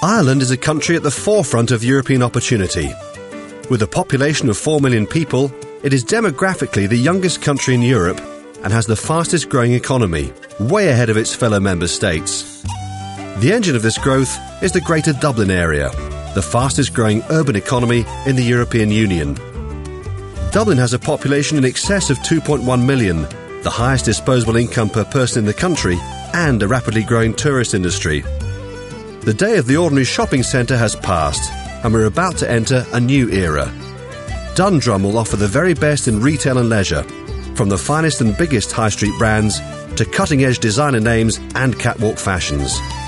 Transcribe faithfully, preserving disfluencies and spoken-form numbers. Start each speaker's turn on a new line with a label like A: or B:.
A: Ireland is a country at the forefront of European opportunity. With a population of four million people, it is demographically the youngest country in Europe and has the fastest growing economy, way ahead of its fellow member states. The engine of this growth is the Greater Dublin area, the fastest growing urban economy in the European Union. Dublin has a population in excess of two point one million, the highest disposable income per person in the country, and a rapidly growing tourist industry. The day of the ordinary shopping centre has passed, and we're about to enter a new era. Dundrum will offer the very best in retail and leisure, from the finest and biggest high street brands to cutting-edge designer names and catwalk fashions.